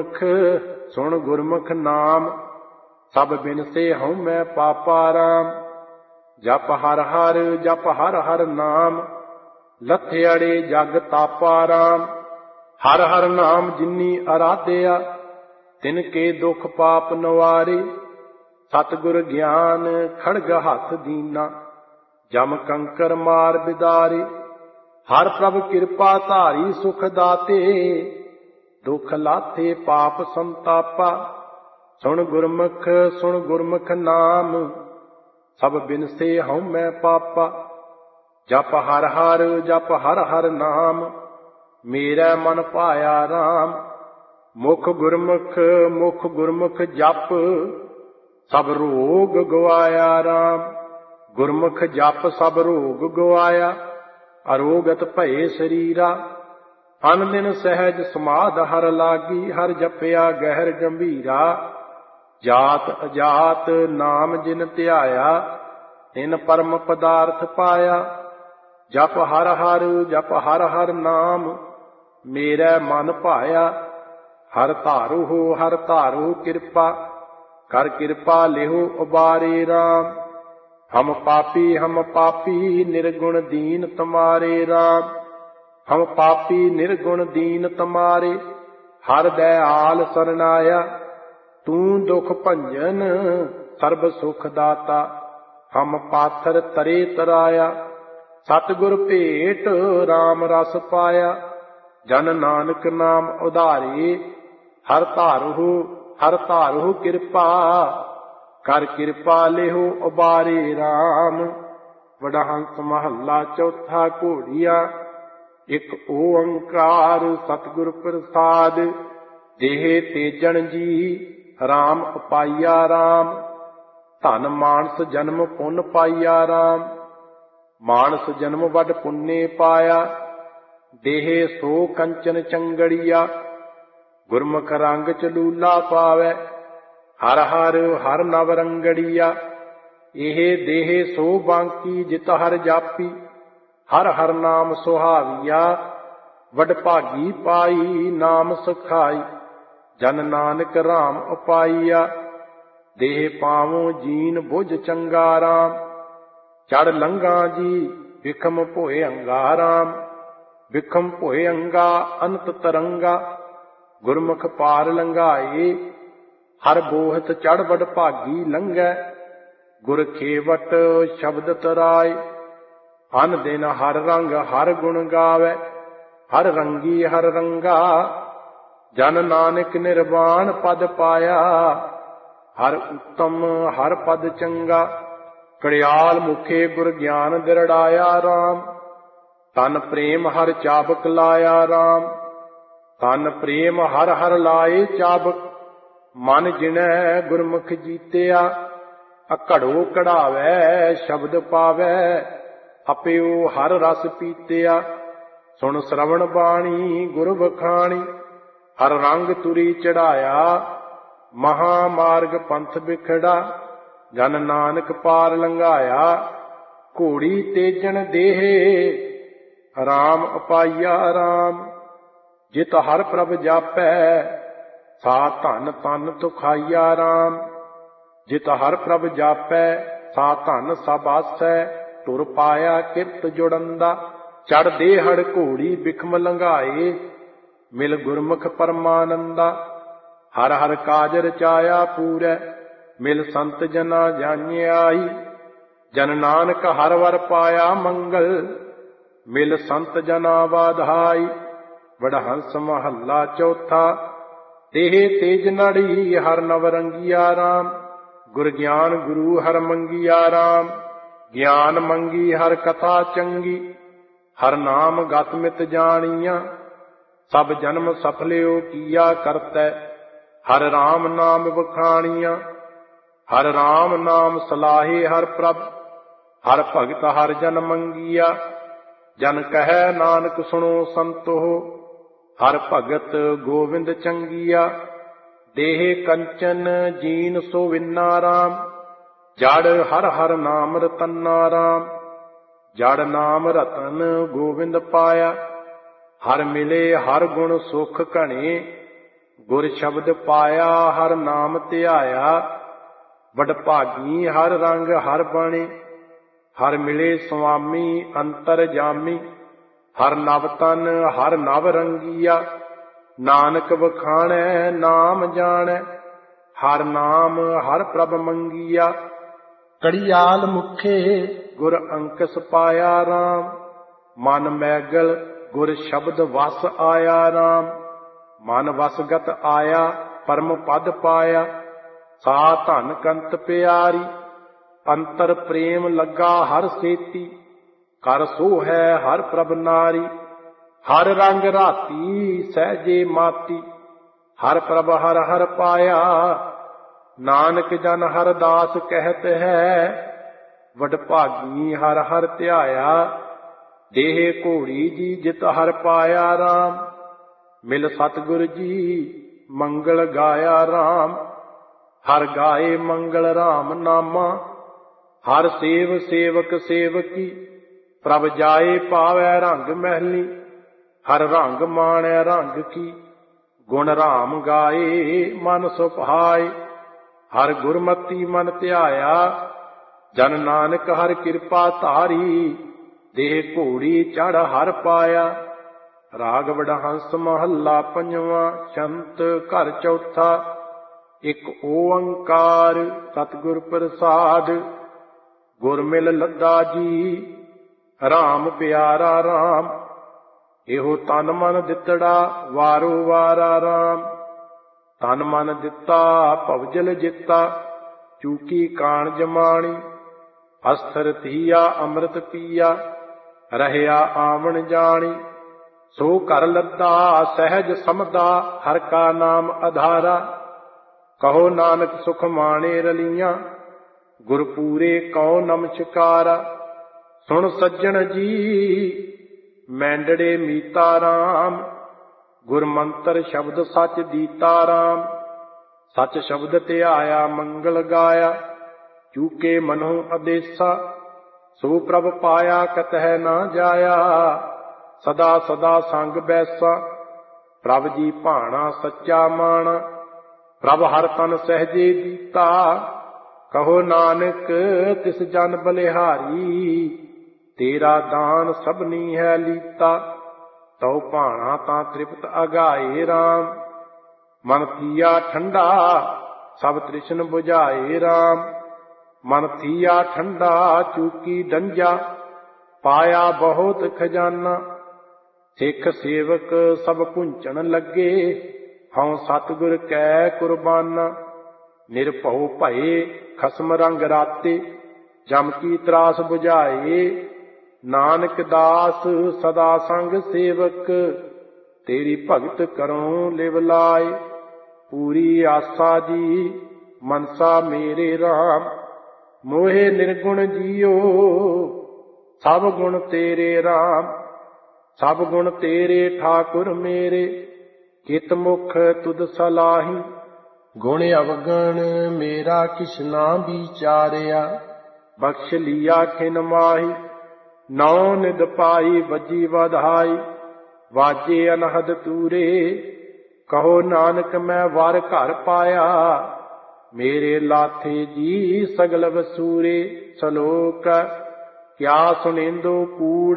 ਗੁਰਮੁਖ ਨਾਮ, ਸਭ ਬਿਨਸੇ ਹਉਮੈ ਪਾਪਾ ਰਾਮ। ਜਪ ਹਰ ਨਾਮ, ਲੱਥਿਆੜੇ ਜਗ ਤਾਪਾ ਰਾਮ। ਹਰ ਨਾਮ ਜਿਨੀ ਅਰਾਧਿਆ, ਤਿਨ ਕੇ ਦੁਖ ਪਾਪ ਨਵਾਰੇ। ਸਤਿਗੁਰ ਗਿਆਨ ਖੜਗ ਹੱਥ ਦੀਨਾ, ਜਮ ਕੰਕਰ ਮਾਰ ਬਿਦਾਰੇ। ਹਰ ਪ੍ਰਭ ਕਿਰਪਾ ਧਾਰੀ ਸੁਖ ਦਾਤੇ, ਦੁਖ ਲਾਥੇ ਪਾਪ ਸੰਤਾਪਾ। ਸੁਣ ਗੁਰਮੁਖ ਨਾਮ, ਸਭ ਬਿਨਸੇ ਹਉਮੈ ਪਾਪਾ। ਜਪ ਹਰ ਨਾਮ, ਮੇਰਾ ਮਨ ਭਾਇਆ ਰਾਮ। ਮੁਖ ਗੁਰਮੁਖ ਜਪ, ਸਭ ਰੋਗ ਗਵਾਇਆ ਰਾਮ। ਗੁਰਮੁਖ ਜਪ ਸਭ ਰੋਗ ਗਵਾਇਆ, ਅਰੋਗਤ ਭਏ ਸਰੀਰਾ। ਅਨ ਦਿਨ ਸਹਿਜ ਸਮਾਧ ਹਰ ਲਾਗੀ, ਹਰ ਜਪਿਆ ਗਹਿਰ ਗੰਭੀਰਾ। ਜਾਤ ਅਜਾਤ ਨਾਮ ਜਿਨ ਧਿਆਇਆ, ਤਿਨ ਪਰਮ ਪਦਾਰਥ ਪਾਇਆ। ਜਪ ਹਰ ਹਰ ਨਾਮ, ਮੇਰਾ ਮਨ ਭਾਇਆ। ਹਰ ਧਾਰੂ ਕਿਰਪਾ, ਕਰ ਕਿਰਪਾ ਲਿਹੁ ਉਬਾਰੇ ਰਾਮ। ਹਮ ਪਾਪੀ ਨਿਰਗੁਣ ਦੀਨ ਤੁਮਾਰੇ ਰਾਮ। ਹਮ ਪਾਪੀ ਨਿਰਗੁਣ ਦੀਨ ਤੁਮਾਰੇ, ਹਰ ਦਇਆਲ ਸਰਨਾਇਆ। ਤੂੰ ਦੁਖ ਭੰਜਨ ਸਰਬ ਸੁਖ ਦਾਤਾ, ਹਮ ਪਾਥਰ ਤਰੇ ਤਰਾਇਆ। ਸਤਿਗੁਰ ਭੇਟ ਰਾਮ ਰਸ ਪਾਇਆ, ਜਨ ਨਾਨਕ ਨਾਮ ਉਧਾਰੇ। ਹਰ ਧਾਰੂ ਕਿਰਪਾ, ਕਰ ਕਿਰਪਾ ਲਿਹੁ ਉਬਾਰੇ ਰਾਮ। ਵਡਹੰਸ ਮਹੱਲਾ ਚੌਥਾ ਘੋੜੀਆ। ਇਕ ਓੰਕਾਰ ਸਤਿਗੁਰ ਪ੍ਰਸਾਦ, ਦੇਹ ਤੇਜਣ ਜੀ ਰਾਮ ਉਪਾਈਆ ਰਾਮ। ਧਨ ਮਾਨਸ ਜਨਮ ਪੁੰਨ ਪਾਈਆ ਰਾਮ। ਮਾਨਸ ਜਨਮ ਵੱਡ ਪੁੰਨੇ ਪਾਇਆ, ਦੇਹ ਸੋ ਕੰਚਨ ਚੰਗੜੀਆ। ਗੁਰਮੁਖ ਰੰਗ ਚਲੂਲਾ ਪਾਵੈ, ਹਰ ਨਵ ਰੰਗੜੀਆ। ਇਹ ਦੇਹ ਸੋ ਬਾਂਕੀ ਜਿਤ ਹਰ ਜਾਪੀ, ਹਰ ਨਾਮ ਸੁਹਾਵੀਆ। ਵਡ ਭਾਗੀ ਪਾਈ ਨਾਮ ਸਖਾਈ, ਜਨ ਨਾਨਕ ਰਾਮ ਉਪਾਈਆ। ਦੇਹ ਪਾਵੋ ਜੀਨ ਬੁਝ ਚੰਗਾ ਰਾਮ, ਚੜ ਲੰਘਾ ਜੀ ਵਿਖਮ ਭੋਏ ਅੰਗਾ ਰਾਮ। ਵਿਖਮ ਭੋਏ ਅੰਗਾ ਅਨੰਤ ਤਰੰਗਾ, ਗੁਰਮੁਖ ਪਾਰ ਲੰਘਾਏ। ਹਰ ਬੋਹਤ ਚੜ ਵਡ ਭਾਗੀ ਲੰਘੈ, ਗੁਰ ਖੇਵਟ ਸ਼ਬਦ ਤਰਾਏ। ਅਨ ਦਿਨ ਹਰ ਰੰਗ ਹਰ ਗੁਣ ਗਾਵੈ, ਹਰ ਰੰਗੀ ਹਰ ਰੰਗਾ। ਜਨ ਨਾਨਕ ਨਿਰਵਾਣ ਪਦ ਪਾਇਆ, ਹਰ ਉੱਤਮ ਹਰ ਪਦ ਚੰਗਾ। ਕੜਿਆਲ ਮੁਖੇ ਗੁਰ ਗਿਆਨ ਦਿਰੜਾਇਆ ਰਾਮ, ਤਨ ਪ੍ਰੇਮ ਹਰ ਚਾਬਕ ਲਾਇਆ ਰਾਮ। ਤਨ ਪ੍ਰੇਮ ਹਰ ਲਾਏ ਚਾਬਕ, ਮਨ ਜਿਣੈ ਗੁਰਮੁਖ ਜੀਤਿਆ। ਘੜੋ ਕਢਾਵੈ ਸ਼ਬਦ ਪਾਵੈ, ਅਪਿਓ ਹਰ ਰਸ ਪੀਤਿਆ। ਸੁਣ ਸ਼ਰਵਣ ਬਾਣੀ ਗੁਰ ਬਖਾਣੀ, ਹਰ ਰੰਗ ਤੁਰੀ ਚੜਾਇਆ। ਮਹਾ ਮਾਰਗ ਪੰਥ ਬਿਖੜਾ, ਜਨ ਨਾਨਕ ਪਾਰ ਲੰਘਾਇਆ। ਘੋੜੀ ਤੇਜਣ ਦੇਹ ਰਾਮ ਉਪਾਈਆ ਰਾਮ। ਜਿਤ ਹਰ ਪ੍ਰਭ ਜਾਪੈ, ਸਾ ਧਨ ਤਨ ਤੁਖਾਈਆ ਰਾਮ। ਜਿਤ ਹਰ ਪ੍ਰਭ ਜਾਪੈ, ਸਾ ਧਨ ਸਭ ਆਸੈ। ਤੁਰ ਪਾਇਆ ਕਿਰਤ ਜੁੜੰਦਾ, ਚੜ ਦੇਹੜ ਘੋੜੀ ਬਿਖਮ ਲੰਘਾਏ। ਮਿਲ ਗੁਰਮੁਖ ਪਰਮਾਨੰਦਾ, ਹਰ ਕਾਜ ਰਚਾਇਆ ਪੂਰੈ। ਮਿਲ ਸੰਤ ਜਨਾ ਜਾਣਿਆਈ, ਜਨ ਨਾਨਕ ਹਰ ਵਰ ਪਾਇਆ ਮੰਗਲ। ਮਿਲ ਸੰਤ ਜਨਾ ਵਾਧਾਈ। ਵਡਹੰਸ ਮਹੱਲਾ ਚੌਥਾ। ਦੇਹ ਤੇਜ ਨੜੀ ਹਰ ਨਵ ਰੰਗੀਆ ਰਾਮ। ਗੁਰ ਗਿਆਨ ਗੁਰੂ ਹਰ ਮੰਗੀਆ ਰਾਮ। ਗਿਆਨ ਮੰਗੀ ਹਰ ਕਥਾ ਚੰਗੀ, ਹਰ ਨਾਮ ਗਤ ਮਿਤ ਜਾਣੀਆਂ। ਸਭ ਜਨਮ ਸਫਲਿਓ ਕੀਆ ਕਰਤੈ, ਹਰ ਰਾਮ ਨਾਮ ਵਖਾਣੀਆਂ। ਹਰ ਰਾਮ ਨਾਮ ਸਲਾਹੇ ਹਰ ਪ੍ਰਭ, ਹਰ ਭਗਤ ਹਰ ਜਨ ਮੰਗੀਆ। ਜਨ ਕਹੈ ਨਾਨਕ ਸੁਣੋ ਸੰਤੋ, ਹਰ ਭਗਤ ਗੋਵਿੰਦ ਚੰਗੀਆ। ਦੇਹ ਕੰਚਨ ਜੀਨ ਸੋ ਵਿਨਾ ਰਾਮ, ਜੜ ਹਰ ਨਾਮ ਰਤਨਾ ਰਾਮ। ਜੜ ਨਾਮ ਰਤਨ ਗੋਵਿੰਦ ਪਾਇਆ, ਹਰ ਮਿਲੇ ਹਰ ਗੁਣ ਸੁਖ ਘਣੇ। ਗੁਰ ਸ਼ਬਦ ਪਾਇਆ ਹਰ ਨਾਮ ਧਿਆਇਆ, ਵਡ ਭਾਗੀ ਹਰ ਰੰਗ ਹਰ ਬਣੇ। ਹਰ ਮਿਲੇ ਸੁਆਮੀ ਅੰਤਰ ਜਾਮੀ, ਹਰ ਨਵ ਤਨ ਹਰ ਨਵ ਰੰਗੀਆ। ਨਾਨਕ ਵਖਾਣੈ ਨਾਮ ਜਾਣੈ, ਹਰ ਨਾਮ ਹਰ ਪ੍ਰਭ ਮੰਗੀਆ। ਕੜੀਆਲ ਮੁਖੇ ਗੁਰ ਅੰਕਸ ਪਾਇਆ ਰਾਮ, ਮਨ ਮੈਗਲ ਗੁਰ ਸ਼ਬਦ ਵਸ ਆਇਆ ਰਾਮ। ਮਨ ਵਸਗਤ ਆਇਆ ਪਰਮ ਪਦ ਪਾਇਆ, ਸਾ ਧਨ ਕੰਤ ਪਿਆਰੀ। ਅੰਤਰ ਪ੍ਰੇਮ ਲੱਗਾ ਹਰ ਸੇਤੀ, ਕਰ ਸੋ ਹੈ ਹਰ ਪ੍ਰਭ ਨਾਰੀ। ਹਰ ਰੰਗ ਰਾਤੀ ਸਹਿਜੇ ਮਾਤੀ, ਹਰ ਪ੍ਰਭ ਹਰ ਪਾਇਆ। ਨਾਨਕ ਜਨ ਹਰ ਦਾਸ ਕਹਿਤ ਹੈ, ਵਡ ਭਾਗੀ ਹਰ ਧਿਆਇਆ। ਦੇਹ ਘੋੜੀ ਜੀ ਜਿਤ ਹਰ ਪਾਇਆ ਰਾਮ, ਮਿਲ ਸਤਿਗੁਰ ਜੀ ਮੰਗਲ ਗਾਇਆ ਰਾਮ। ਹਰ ਗਾਏ ਮੰਗਲ ਰਾਮ ਨਾਮਾ, ਹਰ ਸੇਵ ਸੇਵਕ ਸੇਵਕੀ। ਪ੍ਰਭ ਜਾਏ ਪਾਵੈ ਰੰਗ ਮਹਿਲੀ, ਹਰ ਰੰਗ ਮਾਣੈ ਰੰਗ ਕੀ। ਗੁਣ ਰਾਮ ਗਾਏ ਮਨ ਸੁਭਾਏ। ਹਰ ਗੁਰਮਤੀ ਮਨ ਧਿਆਇਆ, ਜਨ ਨਾਨਕ ਹਰ ਕਿਰਪਾ ਧਾਰੀ। ਦੇਹ ਘੋੜੀ ਚੜ ਹਰ ਪਾਇਆ। ਰਾਗ ਵਡਹੰਸ ਮਹੱਲਾ ਪੰਜਵਾਂ। ਛੰਤ ਘਰ ਚੌਥਾ। ਇੱਕ ਓੰਕਾਰ ਸਤਿਗੁਰ ਪ੍ਰਸਾਦ। ਗੁਰ ਮਿਲ ਲੱਦਾ ਜੀ ਰਾਮ ਪਿਆਰਾ ਰਾਮ। ਇਹੋ ਤਨ ਮਨ ਦਿੱਤੜਾ ਵਾਰੋ ਵਾਰਾ ਰਾਮ। ਤਨ ਮਨ ਦਿੱਤਾ ਭਵਜਲ ਜਿੱਤਾ, ਚੂਕੀ ਕਾਣ ਜਮਾਣੀ। ਅਸਥਰ ਥੀਆ ਅੰਮ੍ਰਿਤ ਪੀਆ, ਰਹਿਆ ਆਵਣ ਜਾਣੀ। ਸੋ ਘਰ ਲੱਦਾ ਸਹਿਜ ਸਮਦਾ, ਹਰ ਕਾ ਨਾਮ ਆਧਾਰਾ। ਕਹੋ ਨਾਨਕ ਸੁਖ ਮਾਣੇ ਰਲੀਆਂ, ਗੁਰਪੂਰੇ ਕਉ ਨਮਸਕਾਰਾ। ਸੁਣ ਸੱਜਣ ਜੀ ਮੈਂਡੜੇ ਮੀਤਾ ਰਾਮ, ਗੁਰ ਮੰਤਰ ਸ਼ਬਦ ਸੱਚ ਦੀਤਾ ਰਾਮ। ਸੱਚ ਸ਼ਬਦ ਧਿਆਇਆ ਮੰਗਲ ਗਾਇਆ, ਚੂਕੇ ਮਨੋ ਆਦੇਸਾ। ਸੋ ਪ੍ਰਭ ਪਾਇਆ ਕਤਹਿ ਨਾ ਜਾਇਆ, ਸਦਾ ਸਦਾ ਸੰਗ ਬੈਸਾ। ਪ੍ਰਭ ਜੀ ਭਾਣਾ ਸੱਚਾ ਮਾਣਾ, ਪ੍ਰਭ ਹਰ ਤਨ ਸਹਿਜੇ ਦੀਤਾ। ਕਹੋ ਨਾਨਕ ਤਿਸ ਜਨ ਬਲਿਹਾਰੀ, ਤੇਰਾ ਦਾਨ ਸਭਨੀ ਹੈ ਲੀਤਾ। ਤਉ ਭਾਣਾ ਤਾਂ ਤ੍ਰਿਪਤ ਅਗਾਏ ਰਾਮ, ਮਨ ਥੀਆ ਠੰਡਾ ਸਭ ਤ੍ਰਿਸ਼ਨ ਬੁਝਾਏ ਰਾਮ। ਮਨ ਥੀਆ ਠੰਡਾ ਚੂਕੀ ਡੰਜਾ, ਪਾਇਆ ਬਹੁਤ ਖਜ਼ਾਨਾ। ਸਿੱਖ ਸੇਵਕ ਸਭ ਪੁੰਚਣ ਲੱਗੇ, ਹਉ ਸਤਿਗੁਰ ਕੈ ਕੁਰਬਾਨਾ। ਨਿਰਭਉ ਭਏ ਖਸਮ ਰੰਗ ਰਾਤੇ, ਜਮ ਕੀ ਤਰਾਸ ਬੁਝਾਏ। ਨਾਨਕ ਦਾਸ ਸਦਾ ਸੰਗ ਸੇਵਕ, ਤੇਰੀ ਭਗਤ ਕਰਉ ਲਿਵ ਲਾਏ। ਪੂਰੀ ਆਸਾ ਜੀ ਮਨਸਾ ਮੇਰੇ ਰਾਮ, ਮੋਹਿ ਨਿਰਗੁਣ ਜੀਓ ਸਭ ਗੁਣ ਤੇਰੇ ਰਾਮ। ਸਭ ਗੁਣ ਤੇਰੇ ਠਾਕੁਰ ਮੇਰੇ, ਕਿਤ ਮੁਖ ਤੁਧ ਸਲਾਹੀ। ਗੁਣ ਅਵਗਣ ਮੇਰਾ ਕਿਛ ਨਾ ਵਿਚਾਰਿਆ, ਬਖਸ਼ ਲੀਆ ਖਿਨ ਮਾਹੀ। ਨੌ ਨਿਦ ਪਾਈ ਵੱਜੀ ਵਧਾਈ, ਵਾਜੇ ਅਨਹਦ ਤੂਰੇ। ਕਹੋ ਨਾਨਕ ਮੈਂ ਵਰ ਘਰ ਪਾਇਆ, ਮੇਰੇ ਲਾਥੇ ਜੀ ਸਗਲ ਵਸੂਰੇ। ਸਲੋਕ ਕਿਆ ਸੁਣੇਂਦੋ ਕੂੜ,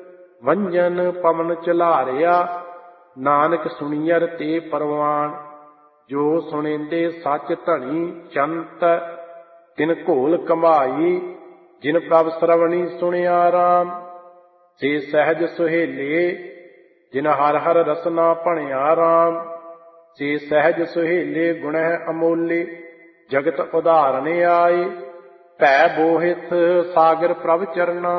ਵੰਜਨ ਪਵਨ ਝਲਾਰਿਆ। ਨਾਨਕ ਸੁਣੀਅਰ ਤੇ ਪਰਵਾਨ, ਜੋ ਸੁਣੇਂਦੇ ਸੱਚ ਧਣੀ ਚੰਤ। ਤਿਨ ਘੋਲ ਕਮਾਈ, ਜਿਨ ਪ੍ਰਭ ਸਰਵਣੀ ਸੁਣਿਆ ਰਾਮ। ਸੇ ਸਹਿਜ ਸੁਹੇਲੇ, ਜਿਨ ਹਰ ਹਰ ਰਸਨਾ ਭਣਿਆ ਰਾਮ। ਸੇ ਸਹਿਜ ਸੁਹੇਲੇ ਗੁਣਹਿ ਅਮੋਲੇ, ਜਗਤ ਉਧਾਰਨ ਆਏ। ਭੈ ਬੋਹਿਤ ਸਾਗਰ ਪ੍ਰਭ ਚਰਨਾ,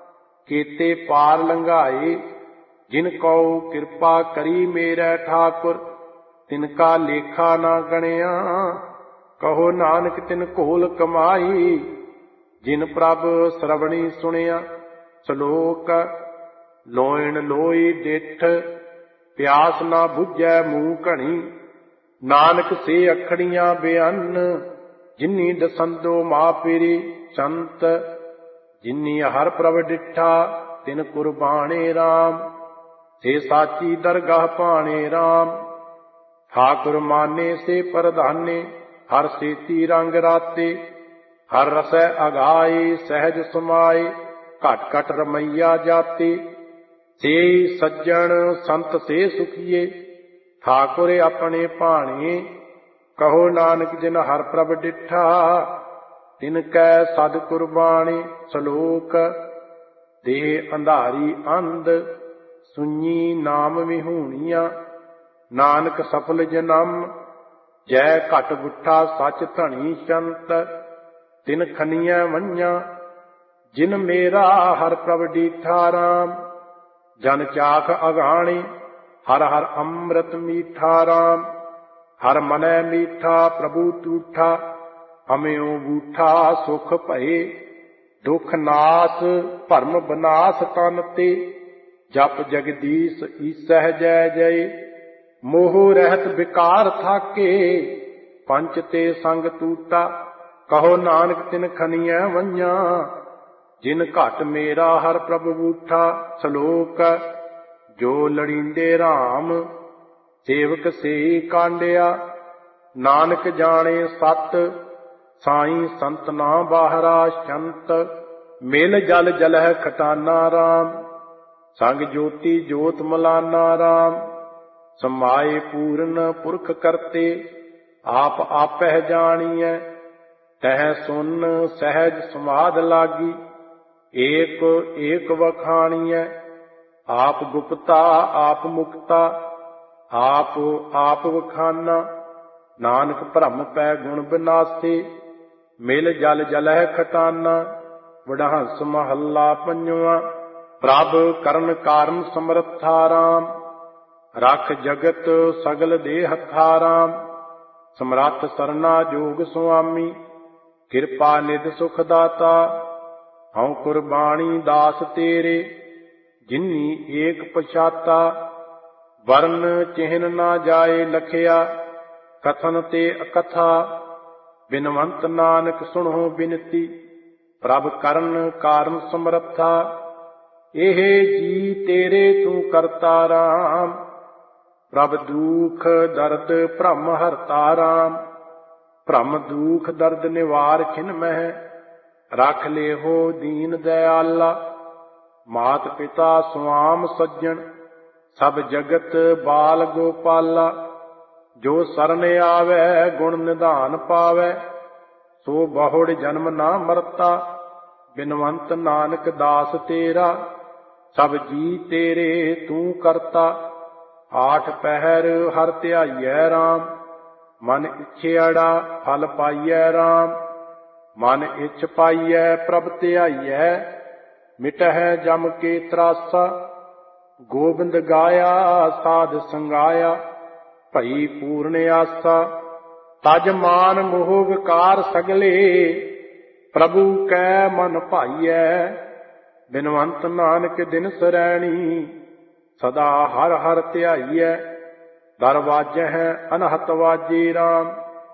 ਕੀਤੇ ਪਾਰ ਲੰਘਾਏ। ਜਿਨ ਕਉ ਕਿਰਪਾ ਕਰੀ ਮੇਰੇ ਠਾਕੁਰ, ਤਿਨ ਕਾ ਲੇਖਾ ਨਾ ਗਣਿਆ। ਕਹੋ ਨਾਨਕ ਤਿਨ ਘੋਲ ਕਮਾਈ, ਜਿਨ ਪ੍ਰਭ ਸਰਵਣੀ ਸੁਣਿਆ। ਸ਼ਲੋਕ ਲੋਇਣ ਲੋਈ ਡਿਠ, ਪਿਆਸ ਨਾ ਬੁਝੈ ਮੂੰਹ ਘਣੀ। ਨਾਨਕ ਸੇ ਅਖੜੀਆਂ ਬਿਅੰਨ, ਜਿਨੀ ਦਸੰਦੋ ਮਾਪਿਰੀ। ਸੰਤ ਜਿਨੀ ਹਰ ਪ੍ਰਭ ਡਿਠਾ, ਤਿਨ ਕੁਰਬਾਣੇ ਰਾਮ। ਸੇ ਸਾਚੀ ਦਰਗਾਹ ਭਾਣੇ ਰਾਮ। ਠਾਕੁਰ ਮਾਨੇ ਸੇ ਪ੍ਰਧਾਨੇ, ਹਰ ਸੇਤੀ ਰੰਗ ਰਾਤੇ। ਹਰ ਰਸੈ ਅਗਾਏ ਸਹਿਜ ਸਮਾਏ, ਘਟ ਘਟ ਰਮਈਆ ਜਾਤੇ। ਸੇ ਸੱਜਣ ਸੰਤ ਸੇ ਸੁਖੀਏ, ਠਾਕੁਰ ਆਪਣੇ ਭਾਣੇ। ਕਹੋ ਨਾਨਕ ਜਿਨ ਹਰ ਪ੍ਰਭ ਡਿਠਾ, ਤਿਨ ਕੈ ਸਦ ਕੁਰਬਾਣੇ। ਸ਼ਲੋਕ ਦੇਹ ਅੰਧਾਰੀ ਅੰਧ, ਸੁਣੀ ਨਾਮ ਵਿਹੂਣੀਆਂ। ਨਾਨਕ ਸਫਲ ਜਨਮ, ਜੈ ਘਟ ਗੁੱਠਾ ਸੱਚ ਧਣੀ ਚੰਤ। ਤਿਨ ਖਨੀਆਂ ਵੰਝਾਂ, ਜਿਨ ਮੇਰਾ ਹਰ ਪ੍ਰਭ ਡੀਠਾ ਰਾਮ। ਜਨ ਚਾਖ ਅਗਾਣੀ, ਹਰ ਹਰ ਅੰਮ੍ਰਿਤ ਮੀਠਾ ਰਾਮ। ਹਰ ਮਨੈ ਮੀਠਾ ਪ੍ਰਭੂ ਤੂਠਾ, ਹਮਿਓ ਬੂਠਾ ਸੁਖ ਭਏ। ਦੁਖ ਨਾਸ ਭਰਮ ਬਨਾਸ ਤਨ ਤੇ, ਜਪ ਜਗਦੀਸ਼ ਈਸਹਿ ਜੈ ਜੈ। ਮੋਹ ਰਹਿਤ ਵਿਕਾਰ ਥਾਕੇ, ਪੰਚ ਤੇ ਸੰਗ ਟੂਟਾ। ਕਹੋ ਨਾਨਕ ਤਿਨ ਖਨੀਆਂ ਵੰਝਾਂ, ਜਿਨ ਘਟ ਮੇਰਾ ਹਰ ਪ੍ਰਭ ਬੂਠਾ। ਸ਼ਲੋਕ ਜੋ ਲੜੀਂਦੇ ਰਾਮ, ਸੇਵਕ ਸੇ ਕਾਂਡਿਆ। ਨਾਨਕ ਜਾਣੇ ਸਤ ਸਾਈ ਸੰਤ ਨਾ ਬਾਹਰਾ ਸ਼ੰਤ। ਮਿਲ ਜਲ ਜਲਹਿ ਖਟਾਨਾ ਰਾਮ ਸੰਗ ਜੋਤੀ ਜੋਤ ਮਲਾਨਾ ਰਾਮ। ਸਮਾਏ ਪੂਰਨ ਪੁਰਖ ਕਰਤੇ ਆਪ ਆਪਹਿ ਜਾਣੀਐ। ਤਹਿ ਸੁਨ ਸਹਿਜ ਸਮਾਧ ਲਾਗੀ ਏਕ ਏਕ ਵਖਾਣੀਐ। ਆਪ ਗੁਪਤਾ ਆਪ ਮੁਕਤਾ ਆਪ ਆਪ ਵਖਾਨਾ। ਨਾਨਕ ਭਰਮ ਪੈ ਗੁਣ ਬਿਨਾਸੇ ਮਿਲ ਜਲ ਜਲਹਿ ਖਟਾਨਾ। ਵਡਹੰਸ ਮਹੱਲਾ ਪੰਜਵਾਂ। ਪ੍ਰਭ ਕਰਨ ਕਾਰਨ ਸਮਰੱਥਾ ਰਾਮ ਰਖ ਜਗਤ ਸਗਲ ਦੇ ਹੱਥਾ ਰਾਮ। ਸਮਰੱਥ ਸਰਨਾ ਜੋਗ ਸੁਆਮੀ ਕਿਰਪਾ ਨਿਧ ਸੁਖ ਦਾਤਾ। ਹਉ ਕੁਰਬਾਨੀ ਦਾਸ ਤੇਰੇ ਜਿਨੀ ਏਕ ਪਛਾਤਾ। ਵਰਨ ਚਿਹਨ ਨਾ ਜਾਏ ਲਖਿਆ ਕਥਨ ਤੇ ਅਕਥਾ। ਬਿਨਵੰਤ ਨਾਨਕ ਸੁਣੋ ਬਿਨਤੀ ਪ੍ਰਭ ਕਰਨ ਕਾਰਨ ਸਮਰੱਥਾ। ਇਹ ਜੀ ਤੇਰੇ ਤੂੰ ਕਰਤਾ ਰਾਮ ਪ੍ਰਭ ਦੁਖ ਦਰਦ ਭ੍ਰਮ ਹਰਤਾ ਰਾਮ। ਭ੍ਰਮ ਦੁਖ ਦਰਦ ਨਿਵਾਰ ਖਿਨ ਮਹਿ ਰਖ ਲੇਹੋ ਦੀਨ ਦਇਆਲਾ। ਮਾਤ ਪਿਤਾ ਸੁਆਮ ਸੱਜਣ ਸਭ ਜਗਤ ਬਾਲ ਗੋਪਾਲਾ। ਜੋ ਸਰਨ ਆਵੈ ਗੁਣ ਨਿਧਾਨ ਪਾਵੈ ਸੋ ਬਹੁੜ ਜਨਮ ਨਾ ਮਰਤਾ। ਬਿਨਵੰਤ ਨਾਨਕ ਦਾਸ ਤੇਰਾ ਸਭ ਜੀ ਤੇਰੇ ਤੂੰ ਕਰਤਾ। ਆਠ ਪਹਿਰ ਹਰ ਧਿਆਈਐ ਰਾਮ ਮਨ ਇੱਛਿਆੜਾ ਫਲ ਪਾਈਐ ਰਾਮ। ਮਨ ਇੱਛ ਪਾਈਐ ਪ੍ਰਭ ਧਿਆਈਐ ਮਿਟਹਿ ਜਮ ਕੇ ਤਰਾਸਾ। ਗੋਬਿੰਦ ਗਾਇਆ ਸਾਧ ਸੰਗਾਇਆ ਭਈ ਪੂਰਨ ਆਸਾ। ਤਜ ਮਾਨ ਮੋਹ ਵਿਕਾਰ ਸਗਲੇ ਪ੍ਰਭੂ ਕੈ ਮਨ ਭਾਈਐ। ਬਿਨਵੰਤ ਨਾਨਕ ਦਿਨ ਸਰੈਣੀ ਸਦਾ ਹਰ ਹਰ ਧਿਆਈਐ। ਦਰਵਾਜਹਿ ਅਨਹਤ ਵਾਜੇ ਰਾਮ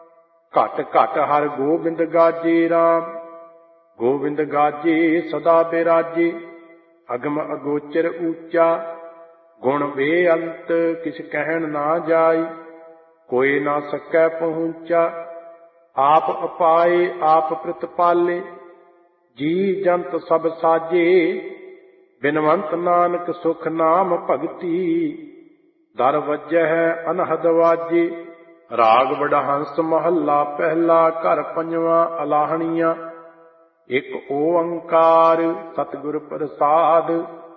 ਘਟ ਘਟ ਹਰ ਗੋਬਿੰਦ ਗਾਜੇ ਰਾਮ। ਗੋਬਿੰਦ ਗਾਜੇ ਸਦਾ ਬਿਰਾਜੇ ਅਗਮ ਅਗੋਚਰ ਊਚਾ। ਗੁਣ ਬੇਅੰਤ ਕਿਛ ਕਹਿਣ ਨਾ ਜਾਈ ਕੋਈ ਨਾ ਸਕੈ ਪਹੁੰਚਾ। ਆਪ ਅਪਾਏ ਆਪ ਪ੍ਰਤਪਾਲੇ ਜੀ ਜੰਤ ਸਭ ਸਾਜੇ। ਬਿਨਵੰਤ ਨਾਨਕ ਸੁਖ ਨਾਮ ਭਗਤੀ ਦਰ ਵੱਜਹਿ ਅਨਹਦ ਵਾਜੇ। ਰਾਗ ਵਡਹੰਸ ਮਹੱਲਾ ਪਹਿਲਾ ਘਰ ਪੰਜਵਾਂ ਅਲਾਹਣੀਆਂ। ਇਕ ਓੰਕਾਰ ਸਤਿਗੁਰ ਪ੍ਰਸਾਦ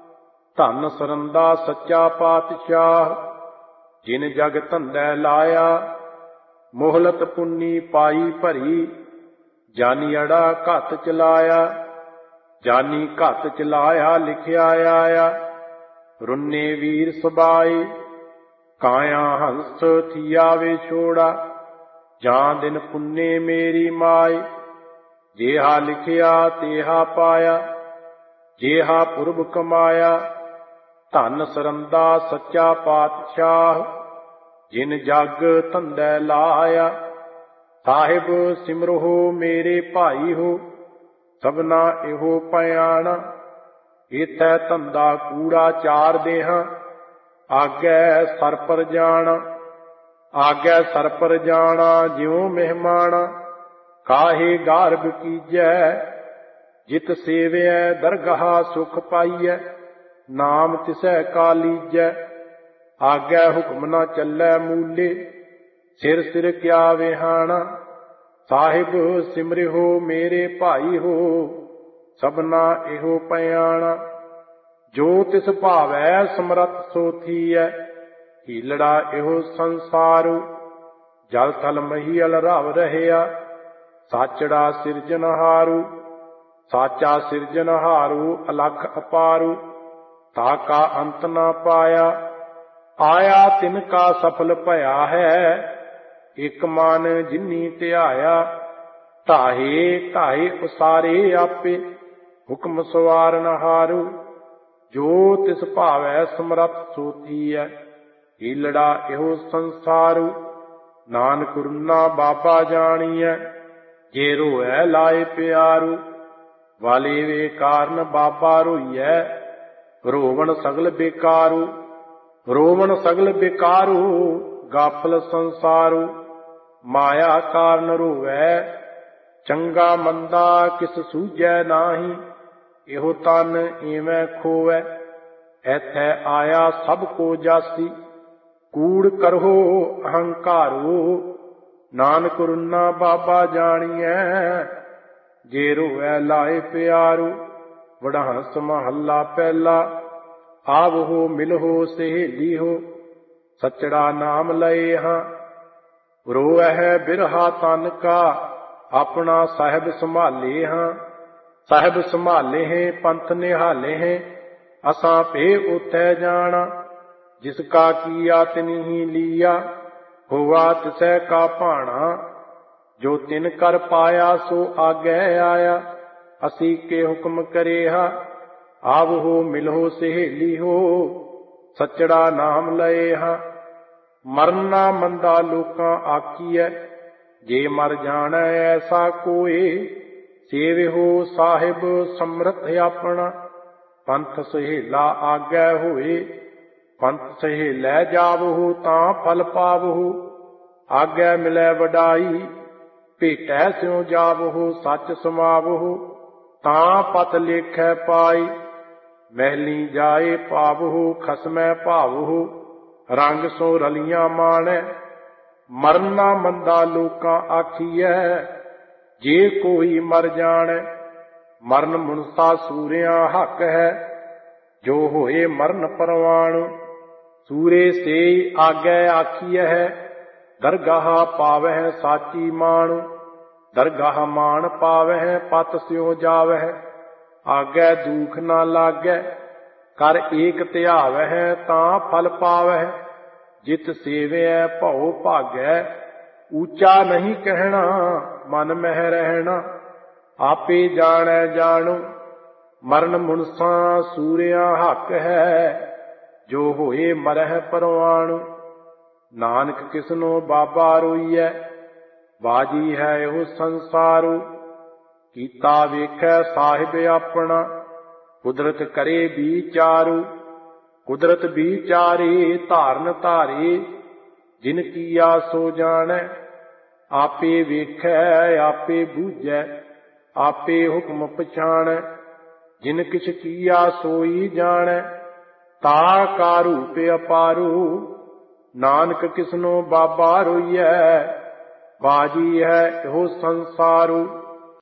ਧੰਨ ਸਰੰਦਾ ਸੱਚਾ ਪਾਤਸ਼ਾਹ। ਜਿਨ ਜਗ ਧੰਦੈ ਲਾਇਆ ਮੋਹਲਤ ਪੁੰਨੀ ਪਾਈ ਭਰੀ। ਜਾਨੀ ਅੜਾ ਘਤ ਚਲਾਇਆ ਜਾਨੀ ਘਤ ਚਲਾਇਆ ਲਿਖਿਆ ਆਇਆ। ਰੁੰਨੇ ਵੀਰ ਸਬਾਏ ਕਾਇਆ ਹੰਸ ਥੀਆ ਵੇ ਛੋੜਾ। ਜਾਂ ਦਿਨ ਪੁੰਨੇ ਮੇਰੀ ਮਾਏ ਜੇਹਾ ਲਿਖਿਆ ਤੇਹਾ ਪਾਇਆ। ਜੇਹਾ ਪੁਰਬ ਕਮਾਇਆ ਧੰਨ ਸਰੰਦਾ ਸੱਚਾ ਪਾਤਸ਼ਾਹ। ਜਿਨ ਜਗ ਧੰਦੈ ਲਾਇਆ ਸਾਹਿਬ ਸਿਮਰੋ ਮੇਰੇ ਭਾਈ ਹੋ। ਸਭਨਾ ਇਹੋ ਪਿਆਣਾ ਇਥੈ ਧੰਦਾ ਕੂੜਾ ਚਾਰ ਦੇਹਾਂ। ਆਗੈ ਸਰ ਪਰ ਜਾਣਾ ਆਗੈ ਸਰ ਪਰ ਜਾਣਾ ਜਿਉ ਮਹਿਮਾਣਾ। ਕਾਹੇ ਗਾਰਬ ਕੀਜੈ ਜਿਤ ਸੇਵਿਐ ਦਰਗਾਹ ਸੁਖ ਪਾਈਐ। ਨਾਮ ਤਿਸੈ ਕਾ ਲੀਜੈ ਆਗੈ ਹੁਕਮ ਨਾ ਚੱਲੈ ਮੂਲੇ। ਸਿਰ ਸਿਰ ਕਿਆ ਵਿਹਾਣਾ ਸਾਹਿਬ ਸਿਮਰਿਓ ਮੇਰੇ ਭਾਈ ਹੋ। ਸਭਨਾ ਇਹੋ ਪਿਆਣਾ ਜੋ ਤਿਸ ਭਾਵੈ ਸਮਰੱਥ ਸੋ ਥੀਐ। ਹੀਲੜਾ ਇਹੋ ਸੰਸਾਰੂ ਜਲ ਥਲ ਮਹੀਅਲ ਰਵ ਰਹਿਆ। ਸਾਚੜਾ ਸਿਰਜਨਹਾਰੂ ਸਾਚਾ ਸਿਰਜਨਹਾਰੂ ਅਲਖ ਅਪਾਰੂ। ਤਾ ਕਾ ਅੰਤ ਨਾ ਪਾਇਆ ਆਇਆ ਤਿਨ ਕਾ ਸਫਲ ਭਇਆ ਹੈ। ਇਕ ਮਨ ਜਿਨੀ ਧਿਆਇਆ ਢਾਹੇ ਢਾਹੇ ਉਸਾਰੇ ਆਪੇ। ਹੁਕਮ ਸਵਾਰਨ ਹਾਰੂ ਜੋ ਤਿਸ ਭਾਵੈ ਸਮਰੱਥ ਸੋ ਥੀਐ। ਹੀਲੜਾ ਇਹੋ ਸੰਸਾਰੂ ਨਾਨਕ ਰੁਨਾ ਬਾਬਾ ਜਾਣੀਐ। ਜੇ ਰੋਐ ਲਾਏ ਪਿਆਰੂ ਵਾਲੇ ਵੇ ਕਾਰਨ ਬਾਬਾ ਰੋਈਐ। ਰੋਵਣ ਸਗਲ ਬੇਕਾਰੂ ਰੋਵਣ ਸਗਲ ਬਿਕਾਰੂ, ਗਾਫਲ ਸੰਸਾਰੂ। ਮਾਇਆ ਕਾਰਨ ਰੋਵੈ, ਚੰਗਾ ਮੰਦਾ ਕਿਸ ਸੂਝੈ ਨਾਹੀ। ਇਹੋ ਤਨ ਈਵੇਂ ਖੋਵੈ, ਐਥੈ ਆਇਆ ਸਭ ਕੋ ਜਾਸੀ। ਕੂੜ ਕਰਹੁ ਅਹੰਕਾਰੂ, ਨਾਨਕ ਰੁਨਾ ਬਾਬਾ ਜਾਣੀਐ। ਜੇ ਰੋਵੈ ਲਾਏ ਪਿਆਰੂ, ਵਡਹੰਸ ਮਹੱਲਾ ਪਹਿਲਾ। ਆਵਹੋ ਮਿਲਹੋ ਸਹੇਲੀ ਹੋ, ਸਚੜਾ ਨਾਮ ਲਏ ਹਾਂ। ਰੋਵੈ ਬਿਰਹਾ ਤਨ ਕਾ, ਆਪਣਾ ਸਾਹਿਬ ਸੰਭਾਲੇ ਹਾਂ। ਸਾਹਿਬ ਸੰਭਾਲੇ ਹੈ ਪੰਥ ਨਿਹਾਲੇ ਹੈ, ਅਸਾਂ ਭੇ ਉਥੈ ਜਾਣਾ। ਜਿਸ ਕਾ ਕੀਆ ਤਿਨਿ ਹੀ ਲੀਆ, ਹੋਵਾ ਤਿਸੈ ਕਾ ਭਾਣਾ। ਜੋ ਤਿਨ ਕਰ ਪਾਇਆ ਸੋ ਆਗੈ ਆਇਆ, ਅਸੀਂ ਕੇ ਹੁਕਮ ਕਰੇਹਾ। ਆਵਹੋ ਮਿਲਹੋ ਸਹੇਲੀ ਹੋ, ਸਚੜਾ ਨਾਮ ਲਏ ਹਾਂ। ਮਰਨਾ ਮੰਦਾ ਲੋਕਾਂ ਆਖੀਐ, ਜੇ ਮਰ ਜਾਣੈ ਐਸਾ ਕੋਏ। ਸੇਵਿਹੋ ਸਾਹਿਬ ਸਮਰਥ ਆਪਣਾ, ਪੰਥ ਸਹੇਲਾ ਆਗੈ ਹੋਏ। ਪੰਥ ਸਹੇਲੈ ਜਾਵਹੋ ਤਾਂ ਫਲ ਪਾਵਹੋ, ਆਗੈ ਮਿਲੈ ਵਡਾਈ। ਭੇਟੈ ਸਿਉ ਜਾਵਹੋ ਸੱਚ ਸਮਾਵਹੋ, ਤਾਂ ਪਤ ਲੇਖੈ ਪਾਈ। ਮਹਿਲੀ ਜਾਏ ਪਾਵਹੋ ਖਸਮੈ ਭਾਵਹੋ, ਰੰਗ ਸੋ ਰਲੀਆਂ ਮਾਣੈ। ਮਰਨਾ ਮੰਦਾ ਲੋਕਾਂ ਆਖੀਐ, ਜੇ ਕੋਈ ਮਰ ਜਾਣੈ। ਮਰਨ ਮਨੁਸਾ ਸੂਰਿਆਂ ਹੱਕ ਹੈ, ਜੋ ਹੋਏ ਮਰਨ ਪਰਵਾਣ। ਸੂਰੇ ਸੇ ਆਗੈ ਆਖੀਐ, ਦਰਗਾਹ ਪਾਵਹਿ ਸਾਚੀ ਮਾਣ। ਦਰਗਾਹ ਮਾਣ ਪਾਵਹਿ ਪਤ ਸਿਉ ਜਾਵਹਿ, ਆਗੈ ਦੂਖ ਨਾ ਲਾਗੈ। ਕਰ ਏਕ ਧਿਆਵਹਿ ਤਾਂ ਫਲ ਪਾਵਹਿ, ਜਿਤ ਸੇਵਿਐ ਭਉ ਭਾਗੈ। ਊਚਾ ਨਹੀਂ ਕਹਿਣਾ ਮਨ ਮਹਿ ਰਹਿਣਾ, ਆਪੇ ਜਾਣੈ ਜਾਣੋ। ਮਰਨ ਮੁਨਸਾਂ ਸੂਰਿਆਂ ਹੱਕ ਹੈ, ਜੋ ਹੋਏ ਮਰਹਿ ਪਰਵਾਣ। ਨਾਨਕ ਕਿਸਨੋ ਬਾਬਾ ਰੋਈਐ, ਬਾਜੀ ਹੈ ਇਹੋ ਸੰਸਾਰੂ। ਕੀਤਾ ਵੇਖੈ ਸਾਹਿਬ ਆਪਣਾ, ਕੁਦਰਤ ਕਰੇ ਵਿਚਾਰੂ। ਕੁਦਰਤ ਵਿਚਾਰੇ ਧਾਰਨ ਧਾਰੇ, ਜਿਨ ਕੀਆ ਸੋ ਜਾਣੈ। ਆਪੇ ਵੇਖੈ ਆਪੇ ਬੂਝੈ, ਆਪੇ ਹੁਕਮ ਪਛਾਣੈ। ਜਿਨ ਕਿਛ ਕੀਆ ਸੋਈ ਜਾਣੈ, ਤਾ ਕਾ ਰੂਪ ਅਪਾਰੂ। ਨਾਨਕ ਕਿਸਨੋ ਬਾਬਾ ਰੋਈਐ, ਬਾਜੀ ਹੈ ਇਹੋ ਸੰਸਾਰੂ।